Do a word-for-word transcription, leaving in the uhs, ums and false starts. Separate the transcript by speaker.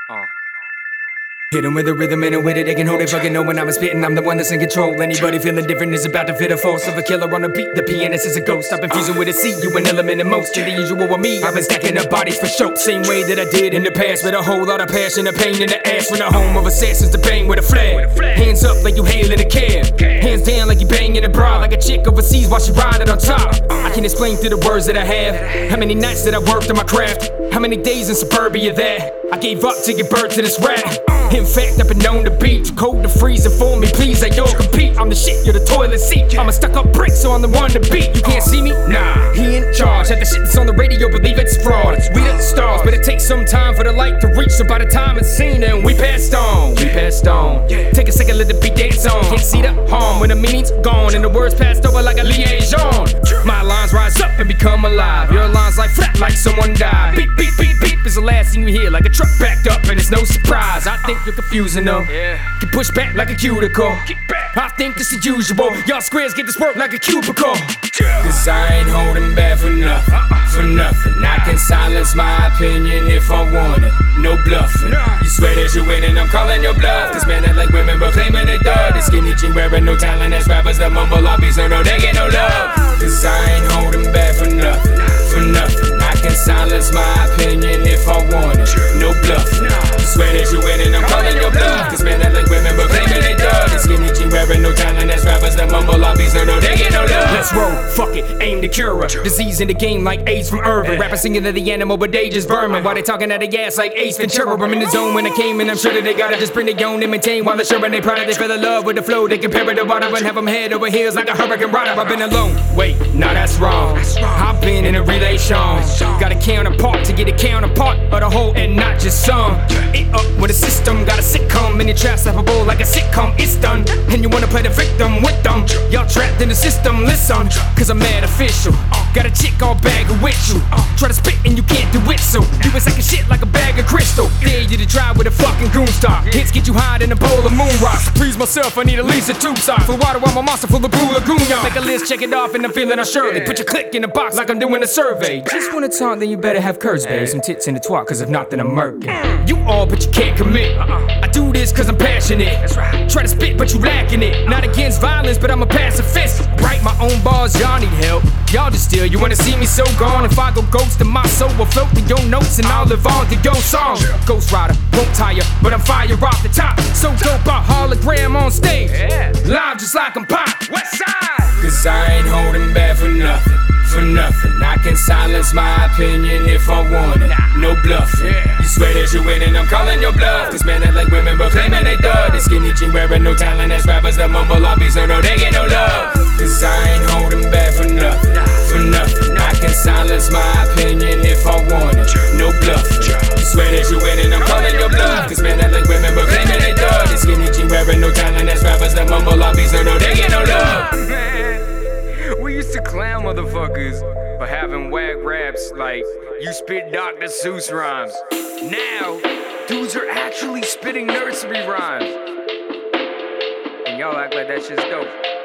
Speaker 1: Uh. Hit 'em with a rhythm and a with it, they can hold it. Fucking know when I'm spitting, I'm the one that's in control. Anybody feeling different is about to fit a force of a killer on a beat. The pianist is a ghost. I've been fusing with a C, you an element in most. You're the usual with me, I've been stacking up bodies for show. Same way that I did in the past, with a whole lot of passion and pain in the ass. From the home of assassins to bang with a flag. Hands up like you hailing a cab. Hands down like you banging a bra. Like a chick overseas while she riding on top. I can explain through the words that I have how many nights that I worked on my craft, how many days in suburbia that I gave up to give birth to this rap. In fact, I've been known to beat, too cold to freeze and for me, please, I don't compete. I'm the shit, you're the toilet seat. I'm a stuck up brick, so I'm the one to beat. You can't see me? Nah, he in charge. Had the shit that's on the radio, believe it's fraud. We the stars, but it takes some time for the light to reach. So by the time it's seen, then we passed on. We passed on. Take a second, let the beat dance on. Can't see the harm when the meaning's gone and the words passed over like a liaison. My lines rise up and become alive. Your lines like flat, like someone died. Beep, beep, beep, beep is the last thing you hear, like a truck backed up, and it's no surprise. I think you're confusing them. Yeah. Get pushed back like a cuticle. I think it's the usual. Y'all squares get this work like a cubicle. Cause I ain't holding back for nothing, for nothing. I can silence my opinion if I want it. No bluffing. You swear that you winning, I'm calling your bluff. Cause men act like women but claiming they thug. The skinny jean wearing no talent as rappers that mumble all be so no they get no love. Cause I ain't holding back for nothing, for nothing. I can silence my opinion if I want it. No bluffing. You swear that you winning, I'm calling your bluff. Cause men act like women but claiming they thug. The skinny jean wearing no talent as rappers that mumble all be so no they get no love. Let's roll, fuck it, aim to cure her. Disease in the game like AIDS from Irvin. Rappers singing to the animal but they just vermin. While they talking at the ass like Ace Ventura. I'm in the zone when I came and I'm sure that they gotta just bring their own and maintain. While they're sure and they proud they fell in love with the flow. They compare it to water and have them head over heels like a hurricane rider. I've been alone, wait, nah that's wrong. I've been in a relation. Got a counterpart to get a counterpart of the whole and not just some. It up with a system, got a sitcom in your trap slappable like a sitcom. It's done, and you wanna play the victim with them. Y'all trapped in the system, listen, cause I'm mad official. Got a chick all bag of with you. Try to spit and you can't do it, so you was like a shit like a bag of crystal. Dare you to try with a fucking goon star. Hits get you high in a bowl of moon rocks. Please myself, I need at least a tube sock. For water on my monster full of blue lagoon. Make a list, check it off, and I'm feeling unsurely. Put your click in the box like I'm doing a survey. Just wanna talk, then you better have curves, babe. Some tits in the twat, cause if not, then I'm murking. You all, but you can't commit. I do this cause I'm passionate. Try to spit, but you lacking it. Not against violence, but I'm a pacifist. Write my own bars, y'all need help. Y'all just still, you wanna see me so gone. If I go ghost, then my soul will float to your notes and I'll live on to your song. Ghost Rider, won't tire, but I'm fire off the top. So dope, I hologram on stage. Live just like I'm pop. West side. Cause I ain't holding back for nothing, for nothing. I can silence my opinion if I want it. No bluffing. You swear that you winning, I'm calling your bluff. Cause men act like women but claiming they thug. The skinny jean wearing no talent as rappers that mumble all be so no they get no love. Cause I ain't holding back for nothing, for nothing. I can silence my opinion if I want it. No bluffing. You swear that you winning, I'm calling your bluff. Cause men act like women but claiming they thug. The skinny jean wearing no talent as rappers that mumble all be so no they get no love. Man, we used to clown motherfuckers for having whack raps like you spit Doctor Seuss rhymes. Now, dudes are actually spitting nursery rhymes. And y'all act like that shit's dope.